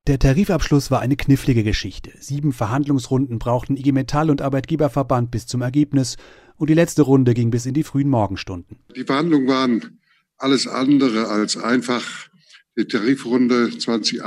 Der Tarifabschluss war eine knifflige Geschichte. 7 Verhandlungsrunden brauchten IG Metall und Arbeitgeberverband bis zum Ergebnis und die letzte Runde ging bis in die frühen Morgenstunden. Die Verhandlungen waren alles andere als einfach. Die Tarifrunde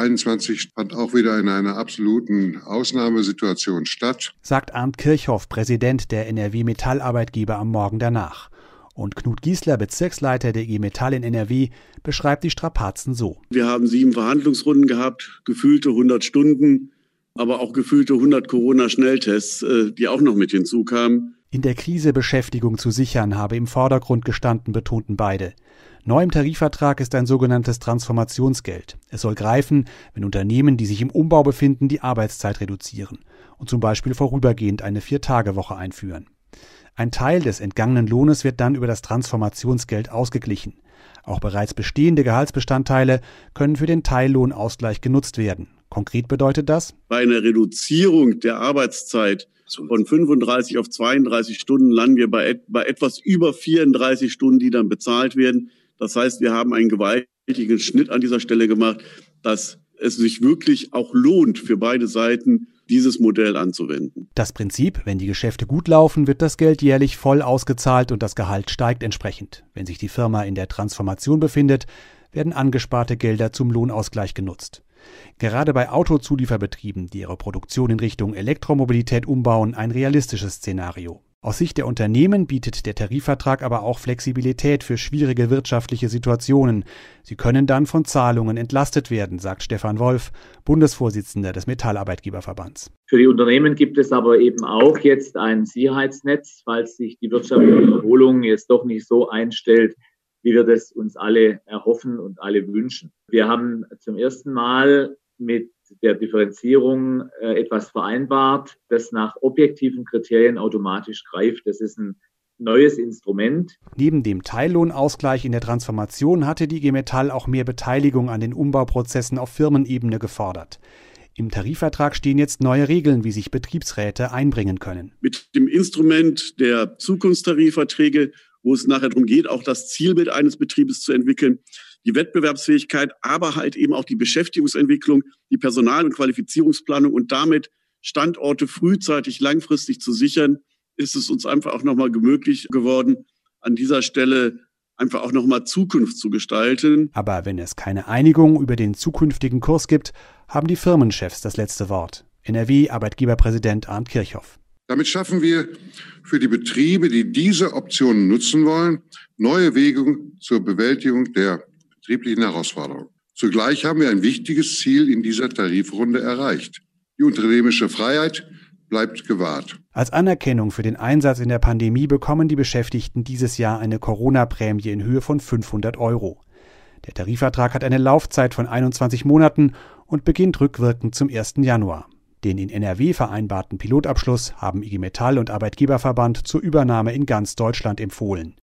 2021 fand auch wieder in einer absoluten Ausnahmesituation statt, sagt Arndt Kirchhoff, Präsident der NRW-Metallarbeitgeber am Morgen danach. Und Knut Giesler, Bezirksleiter der IG Metall in NRW, beschreibt die Strapazen so. Wir haben 7 Verhandlungsrunden gehabt, gefühlte 100 Stunden, aber auch gefühlte 100 Corona-Schnelltests, die auch noch mit hinzukamen. In der Krise Beschäftigung zu sichern, habe im Vordergrund gestanden, betonten beide. Neu im Tarifvertrag ist ein sogenanntes Transformationsgeld. Es soll greifen, wenn Unternehmen, die sich im Umbau befinden, die Arbeitszeit reduzieren und zum Beispiel vorübergehend eine 4-Tage-Woche einführen. Ein Teil des entgangenen Lohnes wird dann über das Transformationsgeld ausgeglichen. Auch bereits bestehende Gehaltsbestandteile können für den Teillohnausgleich genutzt werden. Konkret bedeutet das: Bei einer Reduzierung der Arbeitszeit von 35 auf 32 Stunden landen wir bei etwas über 34 Stunden, die dann bezahlt werden. Das heißt, wir haben einen gewaltigen Schnitt an dieser Stelle gemacht, dass es sich wirklich auch lohnt, für beide Seiten dieses Modell anzuwenden. Das Prinzip: Wenn die Geschäfte gut laufen, wird das Geld jährlich voll ausgezahlt und das Gehalt steigt entsprechend. Wenn sich die Firma in der Transformation befindet, werden angesparte Gelder zum Lohnausgleich genutzt. Gerade bei Autozulieferbetrieben, die ihre Produktion in Richtung Elektromobilität umbauen, ein realistisches Szenario. Aus Sicht der Unternehmen bietet der Tarifvertrag aber auch Flexibilität für schwierige wirtschaftliche Situationen. Sie können dann von Zahlungen entlastet werden, sagt Stefan Wolf, Bundesvorsitzender des Metallarbeitgeberverbands. Für die Unternehmen gibt es aber eben auch jetzt ein Sicherheitsnetz, falls sich die wirtschaftliche Erholung jetzt doch nicht so einstellt, wie wir das uns alle erhoffen und alle wünschen. Wir haben zum ersten Mal mit der Differenzierung etwas vereinbart, das nach objektiven Kriterien automatisch greift. Das ist ein neues Instrument. Neben dem Teillohnausgleich in der Transformation hatte die IG Metall auch mehr Beteiligung an den Umbauprozessen auf Firmenebene gefordert. Im Tarifvertrag stehen jetzt neue Regeln, wie sich Betriebsräte einbringen können. Mit dem Instrument der Zukunftstarifverträge, wo es nachher darum geht, auch das Zielbild eines Betriebes zu entwickeln, die Wettbewerbsfähigkeit, aber halt eben auch die Beschäftigungsentwicklung, die Personal- und Qualifizierungsplanung und damit Standorte frühzeitig langfristig zu sichern, ist es uns einfach auch nochmal möglich geworden, an dieser Stelle einfach auch nochmal Zukunft zu gestalten. Aber wenn es keine Einigung über den zukünftigen Kurs gibt, haben die Firmenchefs das letzte Wort. NRW-Arbeitgeberpräsident Arndt Kirchhoff. Damit schaffen wir für die Betriebe, die diese Optionen nutzen wollen, neue Wege zur Bewältigung der betrieblichen Herausforderungen. Zugleich haben wir ein wichtiges Ziel in dieser Tarifrunde erreicht. Die unternehmerische Freiheit bleibt gewahrt. Als Anerkennung für den Einsatz in der Pandemie bekommen die Beschäftigten dieses Jahr eine Corona-Prämie in Höhe von 500 €. Der Tarifvertrag hat eine Laufzeit von 21 Monaten und beginnt rückwirkend zum 1. Januar. Den in NRW vereinbarten Pilotabschluss haben IG Metall und Arbeitgeberverband zur Übernahme in ganz Deutschland empfohlen.